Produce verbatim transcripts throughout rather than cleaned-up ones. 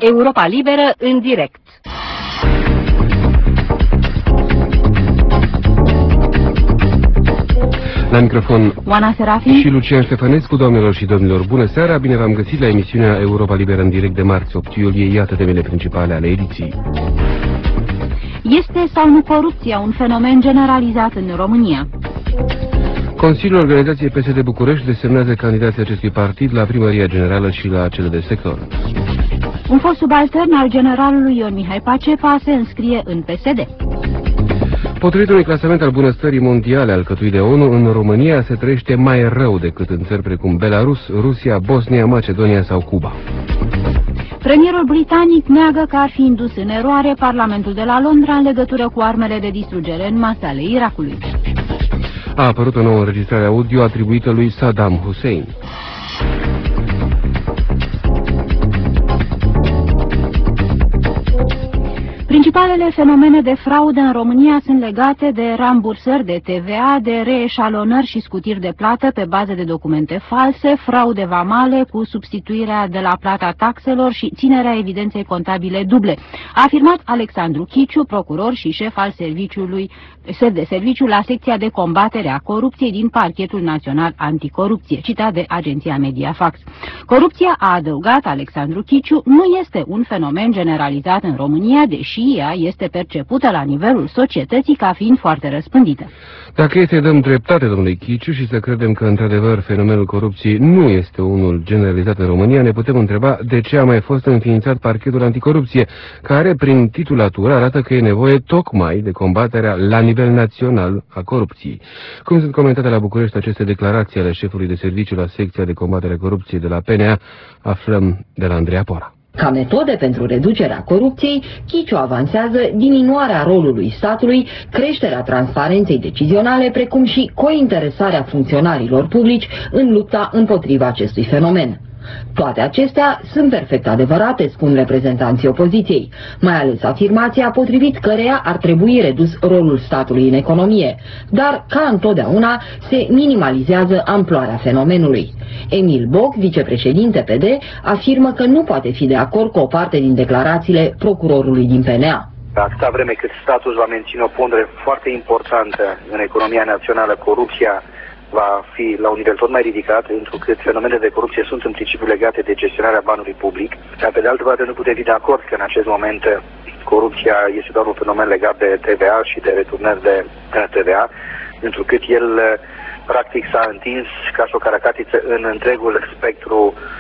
Europa Liberă în direct. La microfon Oana Serafin și Lucian Ștefănescu. Doamnelor și domnilor, bună seara, bine v-am găsit la emisiunea Europa Liberă în direct de marți opt iulie. Iată temele principale ale ediției. Este sau nu corupția un fenomen generalizat în România? Consiliul Organizației P S D București desemnează candidații acestui partid la primăria generală și la cele de sector. Un fost subaltern al generalului Ion Mihai Pacepa se înscrie în P S D. Potrivit unui clasament al bunăstării mondiale alcătuit de ONU, în România se trăiește mai rău decât în țări precum Belarus, Rusia, Bosnia, Macedonia sau Cuba. Premierul britanic neagă că ar fi indus în eroare Parlamentul de la Londra în legătură cu armele de distrugere în masă ale Irakului. A apărut o nouă înregistrare audio atribuită lui Saddam Hussein. Principalele fenomene de fraudă în România sunt legate de rambursări de T V A, de reeșalonări și scutiri de plată pe bază de documente false, fraude vamale cu substituirea de la plata taxelor și ținerea evidenței contabile duble, a afirmat Alexandru Chiciu, procuror și șef al serviciului de serviciu la secția de combatere a corupției din Parchetul Național Anticorupție, citat de agenția Mediafax. Corupția, a adăugat Alexandru Chiciu, nu este un fenomen generalizat în România, deși ea este percepută la nivelul societății ca fiind foarte răspândită. Dacă este să dăm dreptate domnului Chiciu și să credem că într-adevăr fenomenul corupției nu este unul generalizat în România, ne putem întreba de ce a mai fost înființat Parchetul Anticorupție, care prin titulatură arată că e nevoie tocmai de combaterea la nivel național a corupției. Cum sunt comentate la București aceste declarații ale șefului de serviciu la secția de combatere a corupției de la P N A, aflăm de la Andreea Pora. Ca metode pentru reducerea corupției, Chiciu avansează diminuarea rolului statului, creșterea transparenței decizionale, precum și cointeresarea funcționarilor publici în lupta împotriva acestui fenomen. Toate acestea sunt perfect adevărate, spun reprezentanții opoziției, mai ales afirmația potrivit căreia ar trebui redus rolul statului în economie, dar, ca întotdeauna, se minimalizează amploarea fenomenului. Emil Boc, vicepreședinte P D, afirmă că nu poate fi de acord cu o parte din declarațiile procurorului din P N A. Atâta vreme cât statul va menține o pondere foarte importantă în economia națională, corupția va fi la un nivel tot mai ridicat, întrucât fenomenele de corupție sunt în principiu legate de gestionarea banului public. Dar pe de altă parte nu putem fi de acord că în acest moment corupția este doar un fenomen legat de T V A și de returnări de T V A, întrucât el practic s-a întins ca și o caracatiță în întregul spectru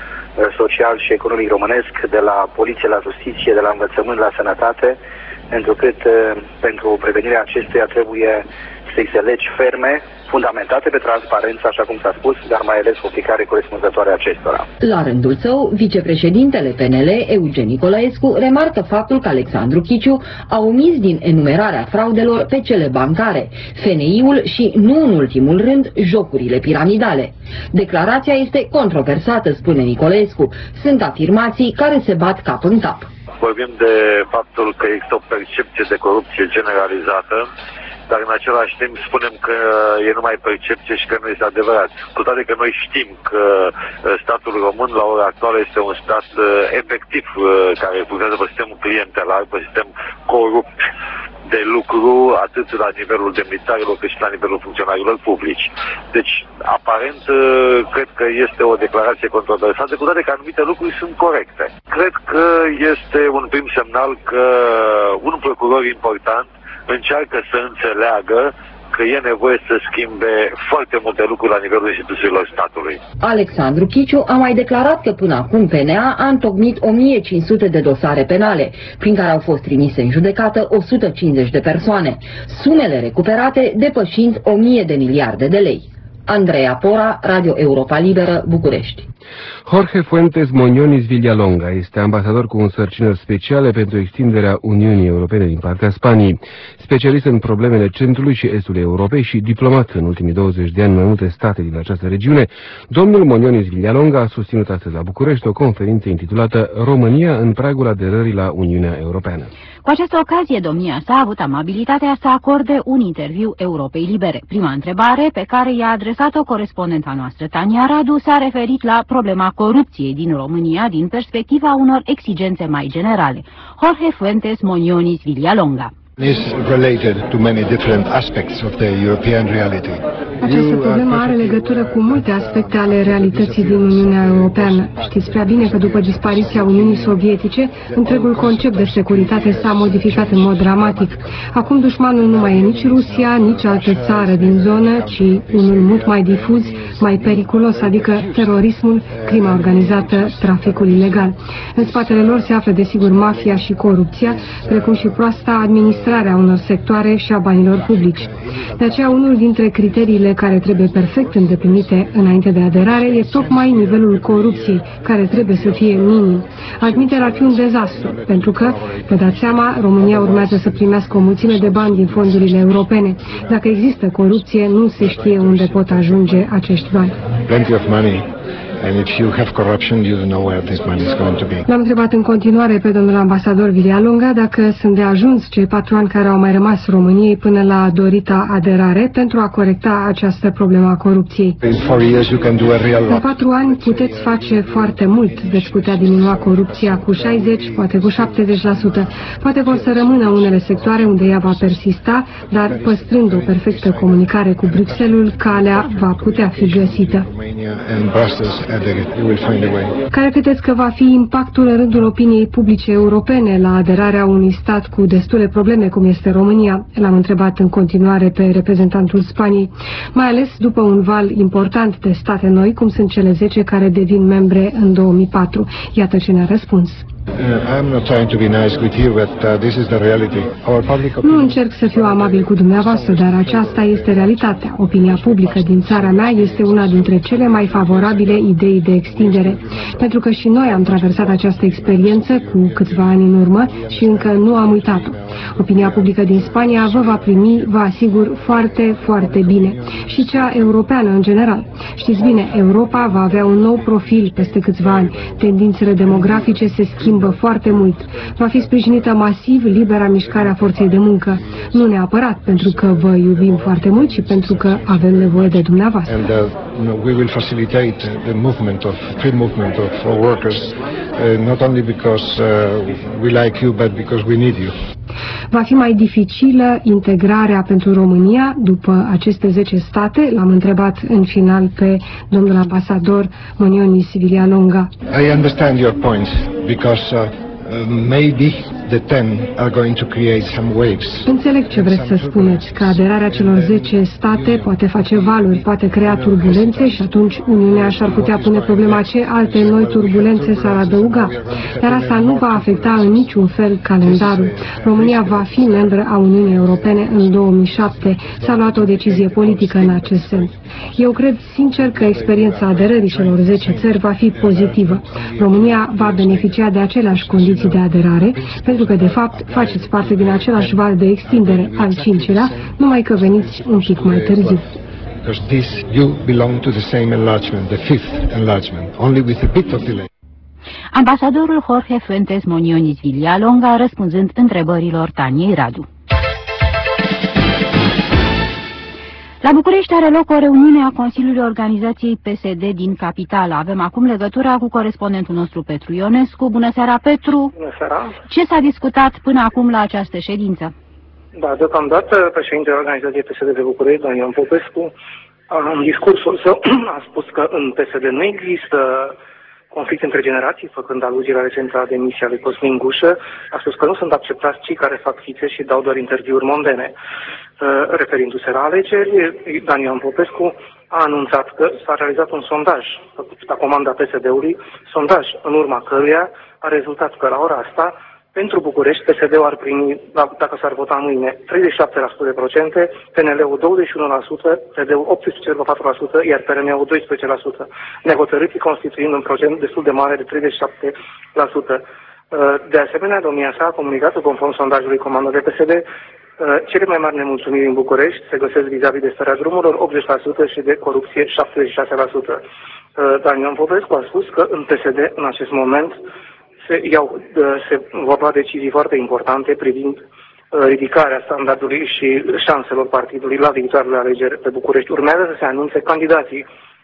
social și economic românesc, de la poliție la justiție, de la învățământ la sănătate, întrucât pentru prevenirea acestuia trebuie să existe legi ferme, fundamentate pe transparență, așa cum s-a spus, dar mai ales o aplicare corespunzătoare a acestora. La rândul său, vicepreședintele P N L, Eugen Nicolaescu, remarcă faptul că Alexandru Chiciu a omis din enumerarea fraudelor pe cele bancare, F N I-ul și, nu în ultimul rând, jocurile piramidale. Declarația este controversată, spune Nicolaescu. Sunt afirmații care se bat cap în cap. Vorbim de faptul că există o percepție de corupție generalizată, dar în același timp spunem că e numai percepție și că nu este adevărat. Cu toate că noi știm că statul român la ora actuală este un stat efectiv care funcționează pe sistemul clientelar, pe sistem corupt de lucru, atât la nivelul demnitarilor cât și la nivelul funcționarilor publici. Deci, aparent, cred că este o declarație controversată, cu toate că anumite lucruri sunt corecte. Cred că este un prim semnal că un procuror important încearcă să înțeleagă că e nevoie să schimbe foarte multe lucruri la nivelul instituțiilor statului. Alexandru Chiciu a mai declarat că până acum P N A a întocmit o mie cinci sute de dosare penale, prin care au fost trimise în judecată o sută cincizeci de persoane, sumele recuperate depășind o mie de miliarde de lei. Andreea Pora, Radio Europa Liberă, București. Jorge Fuentes Moñonis Villalonga este ambasador cu însărcinări speciale pentru extinderea Uniunii Europene din partea Spaniei, specialist în problemele centrului și estului Europei și diplomat în ultimii douăzeci de ani în mai multe state din această regiune. Domnul Moñonis Villalonga a susținut astăzi la București o conferință intitulată România în pragul aderării la Uniunea Europeană. Cu această ocazie, domnia sa a avut amabilitatea să acorde un interviu Europei Libere. Prima întrebare pe care i-a adresat-o corespondenta noastră, Tania Radu, s-a referit la problema corupției din România din perspectiva unor exigențe mai generale. Jorge Fuentes Moñonis Villalonga. is related to many different aspects of the European reality. Această problemă are legătură cu multe aspecte ale realității din Uniunea Europeană. Știți prea bine că după dispariția Uniunii Sovietice, întregul concept de securitate s-a modificat în mod dramatic. Acum dușmanul nu mai e nici Rusia, nici altă țară din zonă, ci unul mult mai difuz, mai periculos, adică terorismul, crima organizată, traficul ilegal. În spatele lor se află desigur mafia și corupția, precum și proasta administrare a unor sectoare și a banilor publici. De aceea, unul dintre criteriile care trebuie perfect îndeplinite înainte de aderare e tocmai nivelul corupției, care trebuie să fie minim. Admiterea ar fi un dezastru, pentru că, vă dați seama, România urmează să primească o mulțime de bani din fondurile europene. Dacă există corupție, nu se știe unde pot ajunge acești bani. Plenty of money. And if you have corruption, you don't know where this money is going to be. L-am întrebat în continuare pe domnul ambasador Villalonga dacă sunt de ajuns cei patru ani care au mai rămas României până la dorita aderare pentru a corecta această problemă a corupției. In four years you can do a real lot. În patru ani puteți face foarte mult. Veți putea diminua corupția cu șaizeci, poate cu șaptezeci la sută. Poate vor să rămână unele sectoare unde ea va persista, dar păstrând o perfectă comunicare cu Bruxelles, calea va putea fi găsită. Care credeți că va fi impactul în rândul opiniei publice europene la aderarea unui stat cu destule probleme cum este România? L-am întrebat în continuare pe reprezentantul Spaniei, mai ales după un val important de state noi, cum sunt cele zece care devin membre în două mii patru. Iată ce ne-a răspuns. Nu încerc să fiu amabil cu dumneavoastră, dar aceasta este realitatea. Opinia publică din țara mea este una dintre cele mai favorabile idei de extindere, pentru că și noi am traversat această experiență cu câțiva ani în urmă și încă nu am uitat-o. Opinia publică din Spania vă va primi, vă asigur, foarte, foarte bine. Și cea europeană în general. Știți bine, Europa va avea un nou profil peste câțiva ani. Tendințele demografice se schimbă foarte mult. Va fi sprijinită masiv libera mișcare a forței de muncă. Nu neapărat pentru că vă iubim foarte mult, ci pentru că avem nevoie de dumneavoastră. And uh, we will facilitate the movement of free movement of our workers, uh, not only because uh, we like you, but because we need you. Va fi mai dificilă integrarea pentru România după aceste zece state? L-am întrebat în final pe domnul ambasador Moñonis Villalonga. I understand your point, because uh, maybe the ten are going to create some waves. Înțeleg ce vreți să spuneți, că aderarea celor zece state poate face valuri, poate crea turbulențe și atunci Uniunea și-ar putea pune problema ce alte noi turbulențe s-ar adăuga. Dar asta nu va afecta în niciun fel calendarul. România va fi membră a Uniunii Europene în două mii șapte. S-a luat o decizie politică în acest sens. Eu cred sincer că experiența aderării celor zece țări va fi pozitivă. România va beneficia de aceleași condiții de aderare, pentru că, de fapt, faceți parte din același val de extindere, al cincilea, numai că veniți un pic mai târziu. Because this, you belong to the same enlargement, the fifth enlargement, only with a bit of delay. Ambasadorul Jorge Fuentes Moñonis Villalonga răspunzând întrebărilor Taniei Radu. La București are loc o reuniune a Consiliului Organizației P S D din capitală. Avem acum legătura cu corespondentul nostru Petru Ionescu. Bună seara, Petru! Bună seara! Ce s-a discutat până acum la această ședință? Da, deocamdată președintele Organizației P S D de București, Dan Ioan Popescu, în discursul său a spus că în P S D nu există conflict între generații, făcând aluzie la recenta demisie a lui Cosmin Gușă. A spus că nu sunt acceptați cei care fac fițe și dau doar interviuri mondene. Referindu-se la alegeri, Dan Ioan Popescu a anunțat că s-a realizat un sondaj făcut la comanda P S D-ului, sondaj în urma căruia a rezultat că la ora asta, pentru București, P S D-ul ar primi, dacă s-ar vota mâine, treizeci și șapte la sută de procente, P N L-ul douăzeci și unu la sută, P D ul optsprezece virgulă patru la sută, iar P R N-ul doisprezece la sută, nehotărâții constituind un procent destul de mare de treizeci și șapte la sută. De asemenea, domnia sa a comunicat, conform sondajului comandă de P S D, cele mai mari nemulțumiri în București se găsesc vis-a-vis de starea drumurilor, optzeci la sută, și de corupție, șaptezeci și șase la sută. Dan Ioan Popescu a spus că în P S D, în acest moment, se, iau, se vor lua decizii foarte importante privind ridicarea standardului și șanselor partidului la viitoarele alegeri pe București. Urmează să se anunțe candidații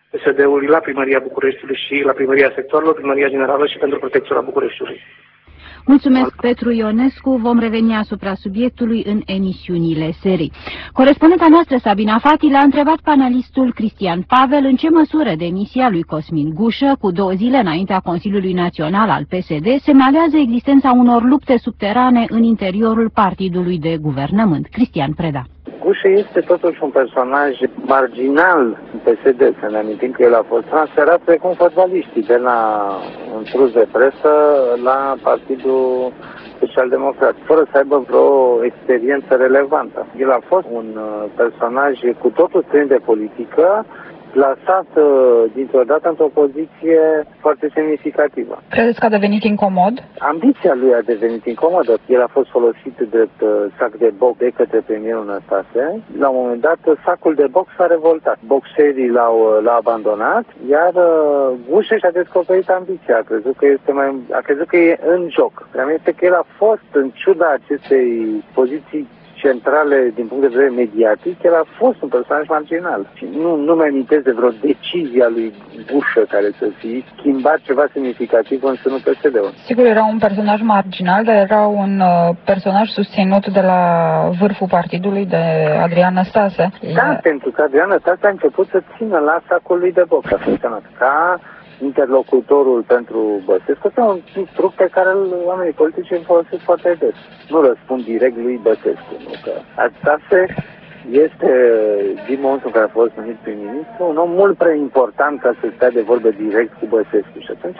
P S D-ului la Primăria Bucureștiului și la Primăria Sectoarelor, Primăria Generală și pentru Protecția Bucureștiului. Mulțumesc, Petru Ionescu. Vom reveni asupra subiectului în emisiunile serii. Corespondenta noastră, Sabina Fati, l-a întrebat panelistul Cristian Pavel în ce măsură demisia lui Cosmin Gușă, cu două zile înaintea Consiliului Național al P S D, semnalează existența unor lupte subterane în interiorul partidului de guvernământ. Cristian Preda. Gușă este totuși un personaj marginal în P S D, să ne amintim că el a fost transferat precum fotbaliștii de la un trus de presă la Partidul Social-Democrat, fără să aibă vreo experiență relevantă. El a fost un personaj cu totul străin de politică, plasat dintr-o dată într-o poziție foarte semnificativă. Credeți că a devenit incomod? Ambiția lui a devenit incomodă. El a fost folosit drept sac de box de către premierul Năstase. La un moment dat, sacul de box s-a revoltat. Boxerii l-au, l-au abandonat, iar Gușă și-a descoperit ambiția. A crezut că este mai, a crezut că e în joc. Problema este că el a fost, în ciuda acestei poziții centrale din punct de vedere mediatic, el a fost un personaj marginal. Și nu, nu mi amintesc de vreo decizie a lui Gușă care să fi schimbat ceva semnificativ în sânul P S D-ului. Sigur, era un personaj marginal, dar era un uh, personaj susținut de la vârful partidului de Adrian Năstase. Da, e... pentru că Adrian Năstase a început să țină la sacul lui de box. A funcționat ca interlocutorul pentru Băsescu. Este un truc pe care oamenii politici îl folosesc foarte des. Nu răspund direct lui Băsescu. Nu? Că Năstase este, din momentul în care a fost numit prim-ministru, un om mult prea important ca să stea de vorbă direct cu Băsescu. Și atunci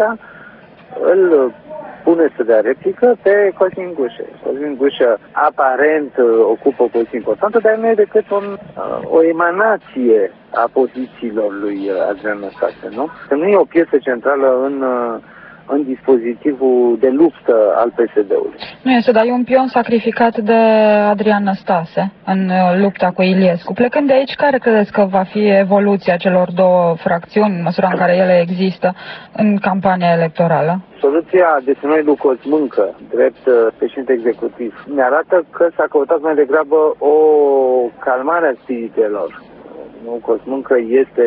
îl pune să dea replică pe Cosmin Gușă. Cosmin Gușă aparent ocupă o poziție importantă, dar nu e decât un, o emanație a pozițiilor lui Adrian Năstase, nu? Că nu e o piesă centrală în, în dispozitivul de luptă al P S D-ului. Nu este, dar e un pion sacrificat de Adrian Năstase în lupta cu Iliescu. Plecând de aici, care credeți că va fi evoluția celor două fracțiuni, în măsura în care ele există, în campania electorală? Soluția desemnării lui Cosmâncă, drept președinte executiv, ne arată că s-a căutat mai degrabă o calmare a spiritelor. Nu, Cosmâncă este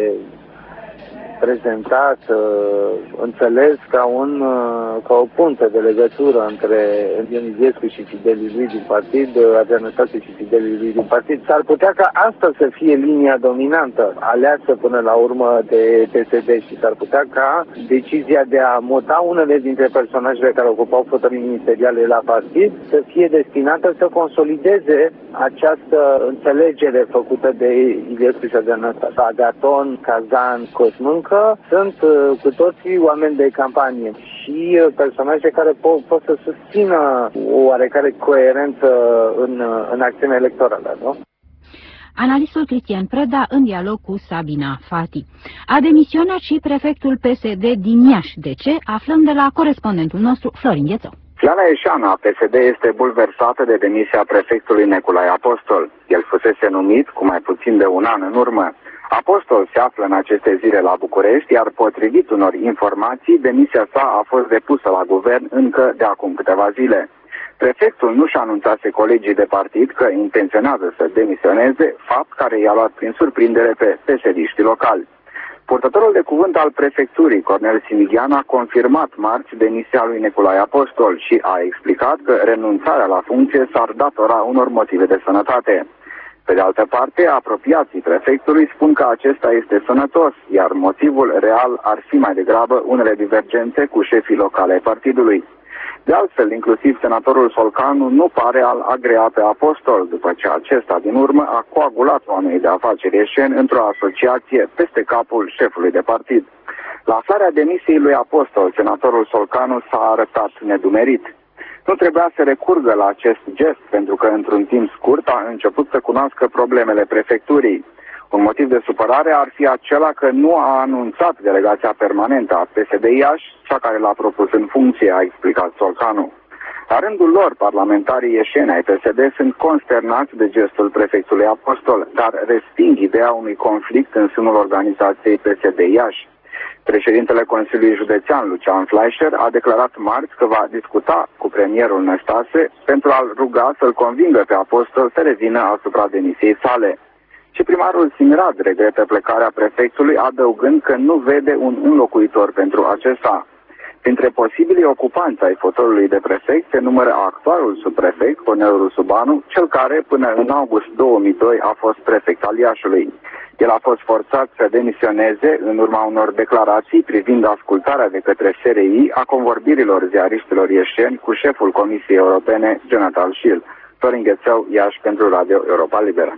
prezentat, uh, înțeles ca, un, uh, ca o puntă de legătură între Ion Iliescu și fidelii lui din partid, Adrian Năstase și fidelii lui din partid. S-ar putea ca asta să fie linia dominantă, aleasă până la urmă de P S D și s-ar putea ca decizia de a muta unele dintre personajele care ocupau fotolii ministeriale la partid să fie destinată să consolideze această înțelegere făcută de Iliescu și Adrian Năstase. Agaton, Cazan, Cosmâncă că sunt uh, cu toții oameni de campanie și uh, personaje care po- pot să susțină o oarecare coerență în, uh, în acțiunea electorală, nu? Analistul Cristian Preda în dialog cu Sabina Fati. A demisionat și prefectul P S D din Iași. De ce? Aflăm de la corespondentul nostru, Florin Ghețău. Iana Ieșeanu a P S D este bulversată de demisia prefectului Nicolae Apostol. El fusese numit cu mai puțin de un an în urmă. Apostol se află în aceste zile la București, iar potrivit unor informații, demisia sa a fost depusă la guvern încă de acum câteva zile. Prefectul nu și-a anunțase colegii de partid că intenționează să demisioneze, fapt care i-a luat prin surprindere pe P S D-știi locali. Purtătorul de cuvânt al prefecturii, Cornel Simighian, a confirmat marți demisia lui Nicolae Apostol și a explicat că renunțarea la funcție s-ar datora unor motive de sănătate. Pe de altă parte, apropiații prefectului spun că acesta este sănătos, iar motivul real ar fi mai degrabă unele divergențe cu șefii locale ai partidului. De altfel, inclusiv senatorul Solcanu nu pare a-l agrea pe Apostol, după ce acesta din urmă a coagulat oamenii de afaceri ieșeni într-o asociație peste capul șefului de partid. La aflarea demisiei lui Apostol, senatorul Solcanu s-a arătat nedumerit. Nu trebuia să recurgă la acest gest, pentru că într-un timp scurt a început să cunoască problemele prefecturii. Un motiv de supărare ar fi acela că nu a anunțat delegația permanentă a P S D Iași, cea care l-a propus în funcție, a explicat Solcanu. La rândul lor, parlamentarii ieșeni ai P S D sunt consternați de gestul prefectului Apostol, dar resping ideea unui conflict în sânul organizației P S D Iași. Președintele Consiliului Județean, Lucian Fleischer, a declarat marți că va discuta cu premierul Năstase pentru a-l ruga să-l convingă pe Apostol să revină asupra demisiei sale. Și primarul Simirat regretă plecarea prefectului, adăugând că nu vede un înlocuitor pentru acesta. Printre posibilii ocupanți ai fotolului de prefect se numără actualul subprefect, Cornel Rusubanu, cel care până în august două mii doi a fost prefect al Iașului. El a fost forțat să demisioneze în urma unor declarații privind ascultarea de către S R I a convorbirilor ziariștilor ieșeni cu șeful Comisiei Europene, Jonathan Schill. Florin Ghețeu, Iași, pentru Radio Europa Liberă.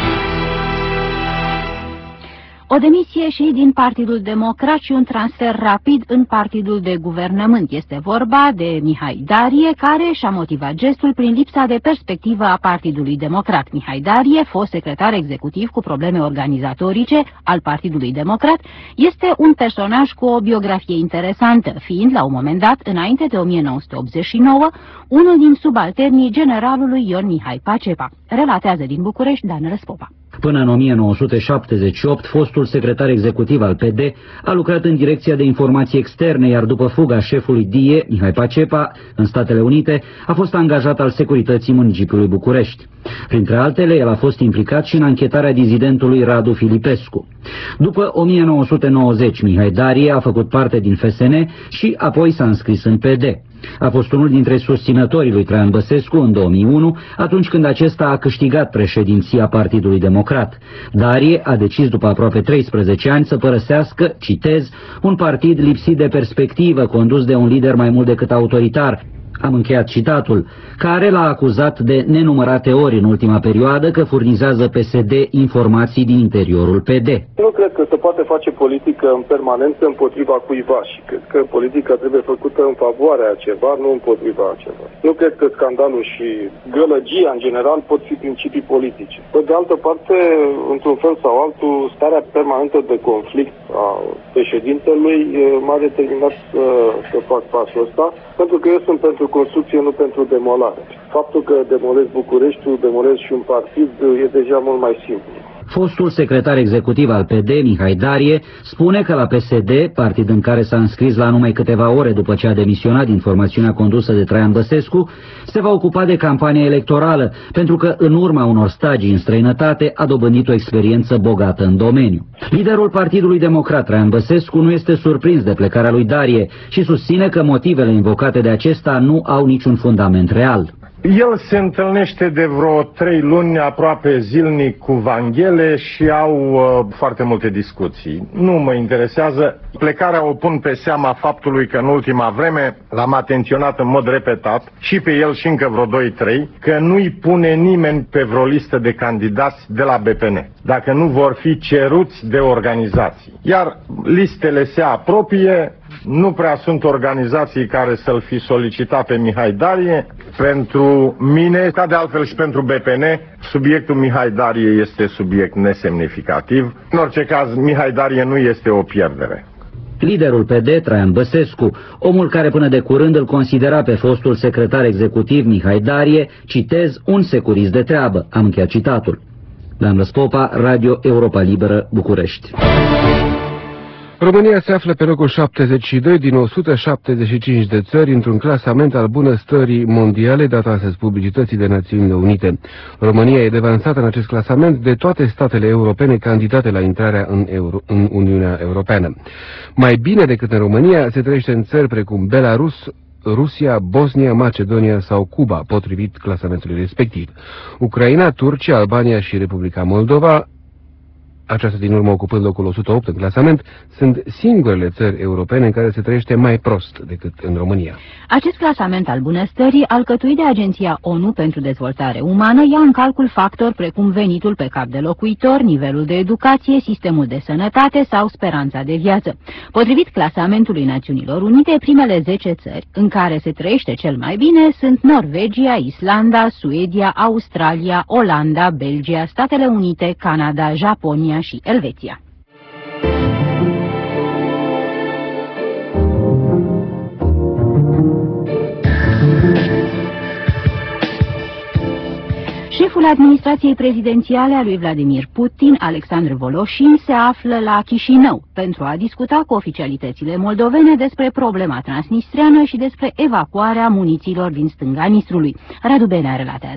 O demisie și din Partidul Democrat și un transfer rapid în Partidul de Guvernământ. Este vorba de Mihai Darie, care și-a motivat gestul prin lipsa de perspectivă a Partidului Democrat. Mihai Darie, fost secretar executiv cu probleme organizatorice al Partidului Democrat, este un personaj cu o biografie interesantă, fiind, la un moment dat, înainte de o mie nouă sute optzeci și nouă, unul din subalternii generalului Ion Mihai Pacepa. Relatează din București Dan Răspopa. Până în o mie nouă sute șaptezeci și opt, fostul secretar executiv al P D a lucrat în Direcția de Informații Externe, iar după fuga șefului D I E, Mihai Pacepa, în Statele Unite, a fost angajat al Securității Municipiului București. Printre altele, el a fost implicat și în anchetarea dizidentului Radu Filipescu. După o mie nouă sute nouăzeci, Mihai Darie a făcut parte din F S N și apoi s-a înscris în P D. A fost unul dintre susținătorii lui Traian Băsescu în două mii unu, atunci când acesta a câștigat președinția Partidului Democrat. Darie a decis după aproape treisprezece ani să părăsească, citez, un partid lipsit de perspectivă, condus de un lider mai mult decât autoritar. Am încheiat citatul, care l-a acuzat de nenumărate ori în ultima perioadă că furnizează P S D informații din interiorul P D. Nu cred că se poate face politică în permanență împotriva cuiva și cred că politica trebuie făcută în favoarea ceva, nu împotriva ceva. Nu cred că scandalul și gălăgia în general pot fi principii politice. Pe de altă parte, într-un fel sau altul, starea permanentă de conflict a președintelui m-a determinat să, să fac pasul ăsta, pentru că eu sunt pentru construcție, nu pentru demolare. Faptul că demolez Bucureștiul, demolez și un partid, e deja mult mai simplu. Fostul secretar executiv al P D, Mihai Darie, spune că la P S D, partid în care s-a înscris la numai câteva ore după ce a demisionat din formațiunea condusă de Traian Băsescu, se va ocupa de campania electorală, pentru că în urma unor stagii în străinătate a dobândit o experiență bogată în domeniu. Liderul Partidului Democrat, Traian Băsescu, nu este surprins de plecarea lui Darie și susține că motivele invocate de acesta nu au niciun fundament real. El se întâlnește de vreo trei luni aproape zilnic cu Vanghele și au uh, foarte multe discuții. Nu mă interesează. Plecarea o pun pe seama faptului că în ultima vreme l-am atenționat în mod repetat și pe el și încă vreo doi trei că nu-i pune nimeni pe vreo listă de candidați de la B P N, dacă nu vor fi ceruți de organizații. Iar listele se apropie. Nu prea sunt organizații care să-l fi solicitat pe Mihai Darie. Pentru mine, ca de altfel și pentru B P N, subiectul Mihai Darie este subiect nesemnificativ. În orice caz, Mihai Darie nu este o pierdere. Liderul P D, Traian Băsescu, omul care până de curând îl considera pe fostul secretar executiv Mihai Darie, citez, un securist de treabă. Am încheiat citatul. Dan Răspopa, Radio Europa Liberă, București. România se află pe locul șaptezeci și doi din o sută șaptezeci și cinci de țări într-un clasament al bunăstării mondiale dat astăzi publicității de Națiunile Unite. România e devansată în acest clasament de toate statele europene candidate la intrarea în, Euro, în Uniunea Europeană. Mai bine decât în România se trăiește în țări precum Belarus, Rusia, Bosnia, Macedonia sau Cuba, potrivit clasamentului respectiv. Ucraina, Turcia, Albania și Republica Moldova, aceasta din urmă ocupând locul o sută opt în clasament, sunt singurele țări europene în care se trăiește mai prost decât în România. Acest clasament al bunăstării, alcătuit de Agenția ONU pentru Dezvoltare Umană, ia în calcul factori precum venitul pe cap de locuitor, nivelul de educație, sistemul de sănătate sau speranța de viață. Potrivit clasamentului Națiunilor Unite, primele zece țări în care se trăiește cel mai bine sunt Norvegia, Islanda, Suedia, Australia, Olanda, Belgia, Statele Unite, Canada, Japonia și Elveția. Șeful administrației prezidențiale a lui Vladimir Putin, Alexandru Voloshin, se află la Chișinău pentru a discuta cu oficialitățile moldovene despre problema transnistreană și despre evacuarea munițiilor din stânga Nistrului. Radu Benea relatează.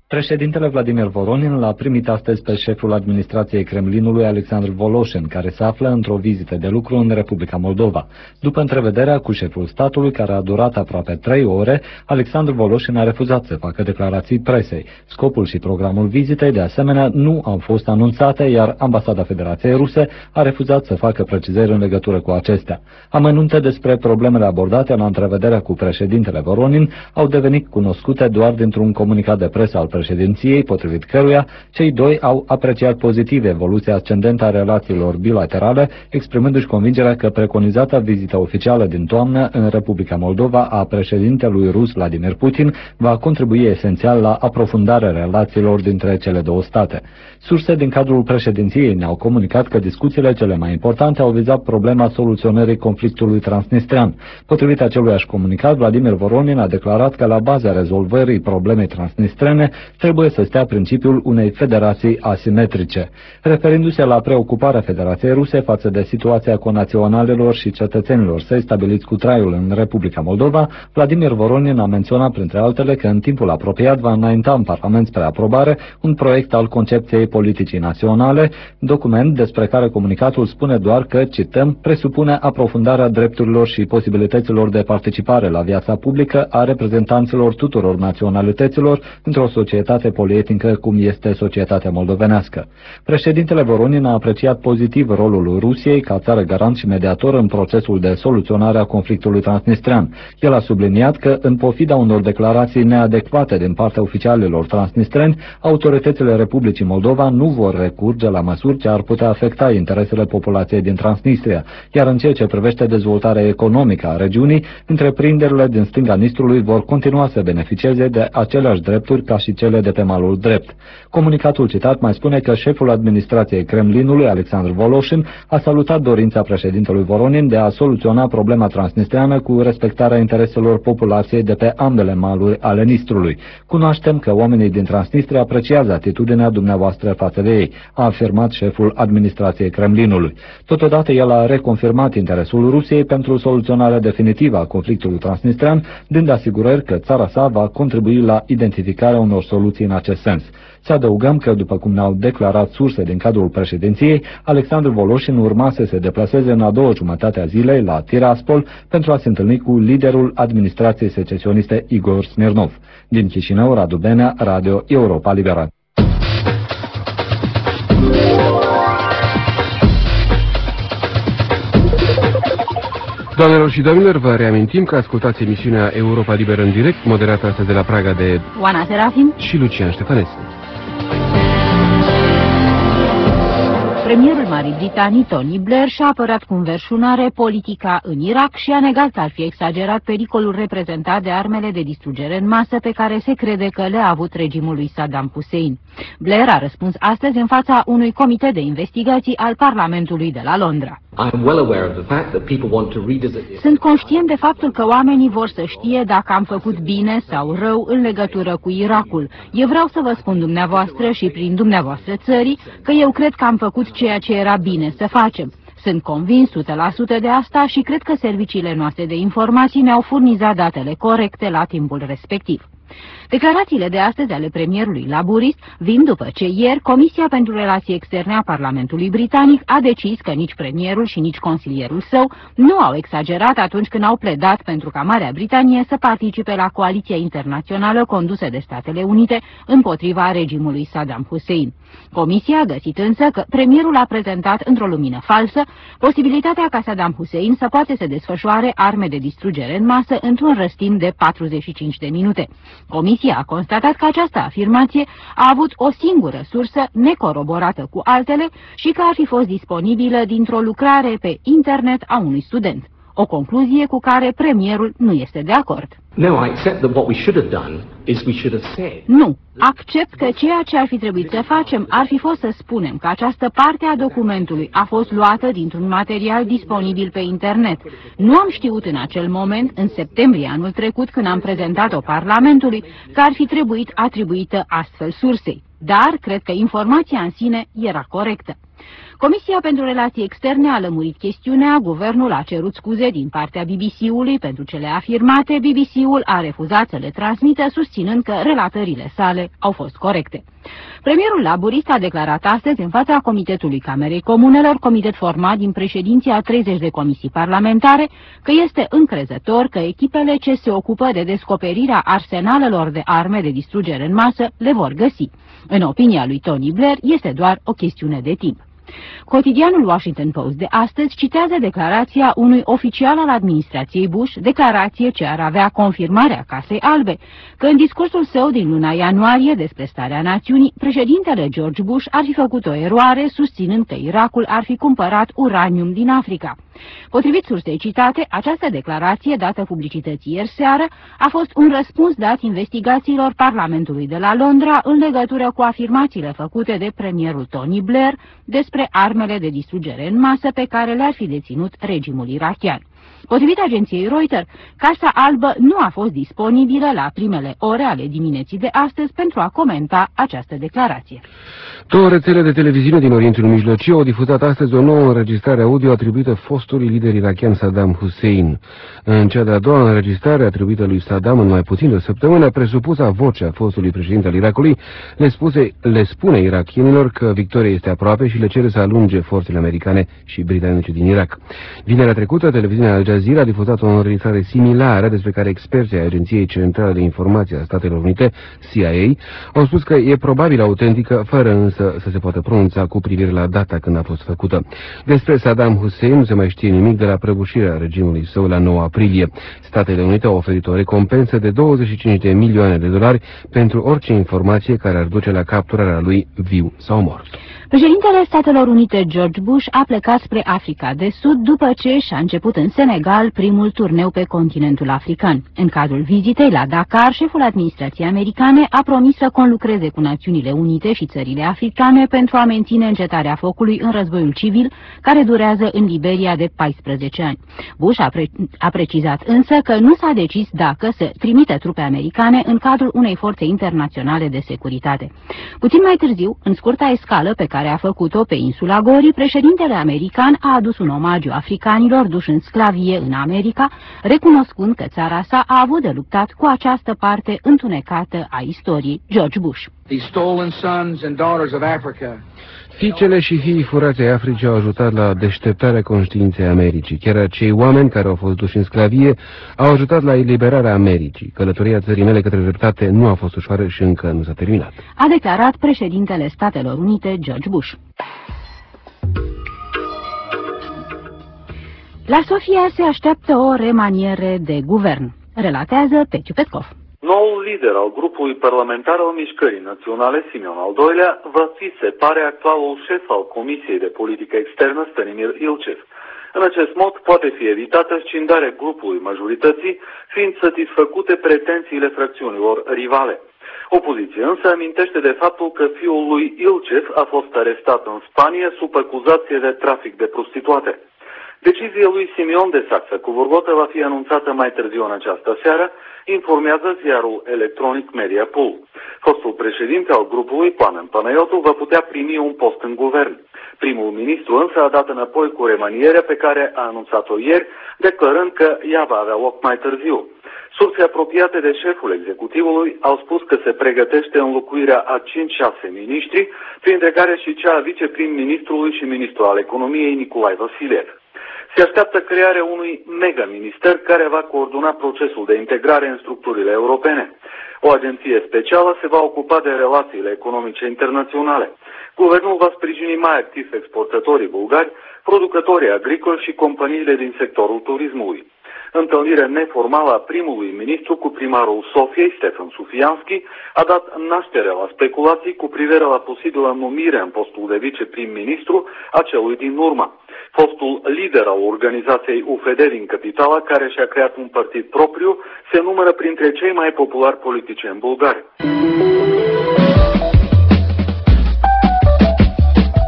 Președintele Vladimir Voronin l-a primit astăzi pe șeful administrației Kremlinului, Alexandru Voloshin, care se află într-o vizită de lucru în Republica Moldova. După întrevederea cu șeful statului, care a durat aproape trei ore, Alexandru Voloshin a refuzat să facă declarații presei. Scopul și programul vizitei, de asemenea, nu au fost anunțate, iar Ambasada Federației Ruse a refuzat să facă precizări în legătură cu acestea. Amănunte despre problemele abordate la întrevederea cu președintele Voronin au devenit cunoscute doar dintr-un comunicat de presă al președinției, potrivit căruia cei doi au apreciat pozitiv evoluția ascendentă a relațiilor bilaterale, exprimându-și convingerea că preconizata vizită oficială din toamnă în Republica Moldova a președintelui rus Vladimir Putin va contribui esențial la aprofundarea relațiilor dintre cele două state. Surse din cadrul președinției ne-au comunicat că discuțiile cele mai importante au vizat problema soluționării conflictului transnistrean. Potrivit aceluiași comunicat, Vladimir Voronin a declarat că la baza rezolvării problemei transnistrene trebuie să stea principiul unei federații asimetrice. Referindu-se la preocuparea Federației Ruse față de situația conaționalelor și cetățenilor săi stabiliți cu traiul în Republica Moldova, Vladimir Voronin a menționat printre altele că în timpul apropiat va înainta în Parlament spre aprobare un proiect al concepției politicii naționale, document despre care comunicatul spune doar că, cităm, presupune aprofundarea drepturilor și posibilităților de participare la viața publică a reprezentanților tuturor naționalităților într-o societate polietnică cum este societatea moldovenească. Președintele Voronin a apreciat pozitiv rolul Rusiei ca țară garant și mediator în procesul de soluționare a conflictului transnistrean. El a subliniat că, în pofida unor declarații neadecvate din partea oficialilor transnistreni, autoritățile Republicii Moldova nu vor recurge la măsuri ce ar putea afecta interesele populației din Transnistria, iar în ceea ce privește dezvoltarea economică a regiunii, întreprinderile din stânga Nistrului vor continua să beneficieze de aceleași drepturi ca și cele de pe malul drept. Comunicatul citat mai spune că șeful administrației Kremlinului, Alexandru Voloshin, a salutat dorința președintelui Voronin de a soluționa problema transnistreană cu respectarea intereselor populației de pe ambele maluri ale Nistrului. Cunoaștem că oamenii din Transnistria apreciază atitudinea dumneavoastră față de ei, a afirmat șeful administrației Kremlinului. Totodată el a reconfirmat interesul Rusiei pentru soluționarea definitivă a conflictului transnistrean, dând asigurări că țara sa va contribui la identificarea unor soluții în acest sens. Să adăugăm că, după cum ne-au declarat surse din cadrul președinției, Alexandru Voloshin urma să se deplaseze în a doua jumătate a zilei la Tiraspol pentru a se întâlni cu liderul administrației secesioniste Igor Smirnov. Din Chișinău, Radu Benea, Radio Europa Liberă. Doamnelor și domnilor, vă reamintim că ascultați emisiunea Europa Liberă în direct, moderată astăzi de la Praga de Oana Serafim și Lucian Ștefănescu. Premierul Marii Britanii, Tony Blair, și-a apărat cu înverșunare politica în Irak și a negat că ar fi exagerat pericolul reprezentat de armele de distrugere în masă pe care se crede că le-a avut regimul lui Saddam Hussein. Blair a răspuns astăzi în fața unui comitet de investigații al Parlamentului de la Londra. Sunt conștient de faptul că oamenii vor să știe dacă am făcut bine sau rău în legătură cu Irakul. Eu vreau să vă spun dumneavoastră și prin dumneavoastră țării că eu cred că am făcut ceea ce era bine să facem. Sunt convins o sută la sută de asta și cred că serviciile noastre de informații ne-au furnizat datele corecte la timpul respectiv. Declarațiile de astăzi ale premierului laburist vin după ce ieri Comisia pentru Relații Externe a Parlamentului Britanic a decis că nici premierul și nici consilierul său nu au exagerat atunci când au pledat pentru ca Marea Britanie să participe la coaliția internațională condusă de Statele Unite împotriva regimului Saddam Hussein. Comisia a găsit însă că premierul a prezentat într-o lumină falsă posibilitatea ca Saddam Hussein să poate să desfășoare arme de distrugere în masă într-un răstim de patruzeci și cinci de minute. Comisia a constatat că această afirmație a avut o singură sursă necoroborată cu altele și că ar fi fost disponibilă dintr-o lucrare pe internet a unui student. O concluzie cu care premierul nu este de acord. Nu, accept că ceea ce ar fi trebuit să facem ar fi fost să spunem că această parte a documentului a fost luată dintr-un material disponibil pe internet. Nu am știut în acel moment, în septembrie anul trecut, când am prezentat-o Parlamentului, că ar fi trebuit atribuită astfel sursei. Dar cred că informația în sine era corectă. Comisia pentru Relații Externe a lămurit chestiunea, guvernul a cerut scuze din partea B B C-ului pentru cele afirmate, B B C-ul a refuzat să le transmită, susținând că relatările sale au fost corecte. Premierul laburist a declarat astăzi în fața Comitetului Camerei Comunelor, comitet format din președinții a treizeci de comisii parlamentare, că este încrezător că echipele ce se ocupă de descoperirea arsenalelor de arme de distrugere în masă le vor găsi. În opinia lui Tony Blair, este doar o chestiune de timp. Cotidianul Washington Post de astăzi citează declarația unui oficial al administrației Bush, declarație ce ar avea confirmarea Casei Albe, că în discursul său din luna ianuarie despre starea națiunii, președintele George Bush ar fi făcut o eroare susținând că Irakul ar fi cumpărat uranium din Africa. Potrivit sursei citate, această declarație dată publicității ieri seară a fost un răspuns dat investigațiilor Parlamentului de la Londra în legătură cu afirmațiile făcute de premierul Tony Blair despre armele de distrugere în masă pe care le-ar fi deținut regimul irachian. Potrivit agenției Reuters, Casa Albă nu a fost disponibilă la primele ore ale dimineții de astăzi pentru a comenta această declarație. Două rețele de televiziune din Orientul Mijlociu au difuzat astăzi o nouă înregistrare audio atribuită fostului lider irachian Saddam Hussein. În cea de-a doua înregistrare atribuită lui Saddam în mai puțin de o săptămână, presupusa vocea fostului președinte al Irakului le, spuse, le spune irakienilor că victoria este aproape și le cere să alunge forțele americane și britanice din Irak. Vinerea trecută, televiziunea Al Jazeera a difuzat o înregistrare similară despre care experții ai Agenției Centrale de Informație a Statelor Unite, C I A, au spus că e probabil autentică, fără însă să se poată pronunța cu privire la data când a fost făcută. Despre Saddam Hussein nu se mai știe nimic de la prăbușirea regimului său la nouă aprilie. Statele Unite au oferit o recompensă de douăzeci și cinci de milioane de dolari pentru orice informație care ar duce la capturarea lui viu sau mort. Președintele Statelor Unite George Bush a plecat spre Africa de Sud după ce și-a început în Senegal primul turneu pe continentul african. În cadrul vizitei la Dakar, șeful administrației americane a promis să conlucreze cu Națiunile Unite și țările africane pentru a menține încetarea focului în războiul civil, care durează în Liberia de paisprezece ani. Bush a, pre a precizat însă că nu s-a decis dacă să trimite trupe americane în cadrul unei forțe internaționale de securitate. Puțin mai târziu, în scurta escală pe care a făcut-o pe insula Gori, președintele american a adus un omagiu africanilor duși în sclavie în America, recunoscând că țara sa a avut de luptat cu această parte întunecată a istoriei. George Bush. Fiicele și fiii furați ai Africii au ajutat la deșteptarea conștiinței Americii. Chiar acei oameni care au fost duși în sclavie au ajutat la eliberarea Americii. Călătoria țării mele către dreptate nu a fost ușoară și încă nu s-a terminat, a declarat președintele Statelor Unite George Bush. La Sofia se așteaptă o remaniere de guvern, relatează Pețiu Petkov. Noul lider al grupului parlamentar al Mișcării Naționale, Simeon al doilea, va fi, se pare, actualul șef al Comisiei de Politică Externă, Stanimir Ilcev. În acest mod poate fi evitată scindarea grupului majorității, fiind satisfăcute pretențiile fracțiunilor rivale. Opoziția însă amintește de faptul că fiul lui Ilcev a fost arestat în Spania sub acuzație de trafic de prostituate. Decizia lui Simeon de Saxa-Coburgotă va fi anunțată mai târziu în această seară, informează ziarul electronic Mediapool. Fostul președinte al grupului, Plamen Panayotu, va putea primi un post în guvern. Primul ministru însă a dat înapoi cu remanierea pe care a anunțat-o ieri, declarând că ea va avea loc mai târziu. Surse apropiate de șeful executivului au spus că se pregătește înlocuirea a cinci șase miniștri, printre care și cea a viceprim-ministrului și ministru al economiei Nicolae Vasiliev. Se așteaptă crearea unui mega-minister care va coordona procesul de integrare în structurile europene. O agenție specială se va ocupa de relațiile economice internaționale. Guvernul va sprijini mai activ exportatorii bulgari, producătorii agricoli și companiile din sectorul turismului. Întâlnirea neformală a primului ministru cu primarul Sofiei, Stefan Sufianski, a dat naștere la speculații cu privire la posibilă numire în postul de viceprim-ministru a celui din urmă. Fostul lider al organizației U F D din capitala, care și-a creat un partid propriu, se numără printre cei mai populari politicieni bulgari.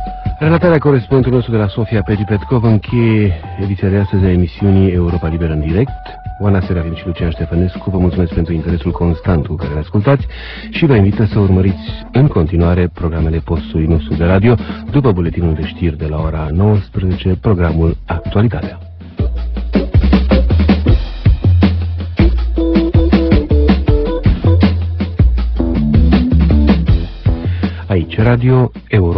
Relatarea corespondentului nostru de la Sofia, Peti Petkov, încheie ediția de astăzi a emisiunii Europa Liberă în direct. Oana Serafin și Lucian Ștefănescu vă mulțumesc pentru interesul constant cu care le ascultați și vă invită să urmăriți în continuare programele postului nostru de radio, după buletinul de știri de la ora nouăsprezece, programul Actualitatea. Aici Radio Europa.